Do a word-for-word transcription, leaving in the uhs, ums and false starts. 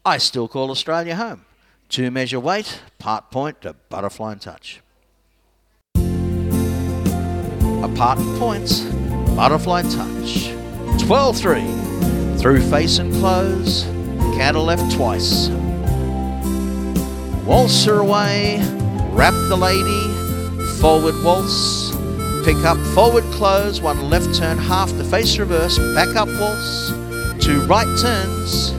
I still call Australia home. Two measure weight, part point to butterfly and touch. Apart points, butterfly touch. twelve three, through face and close, canter left twice. Waltz her away, wrap the lady, forward waltz, pick up, forward close, one left turn, half the face reverse, back up waltz, two right turns,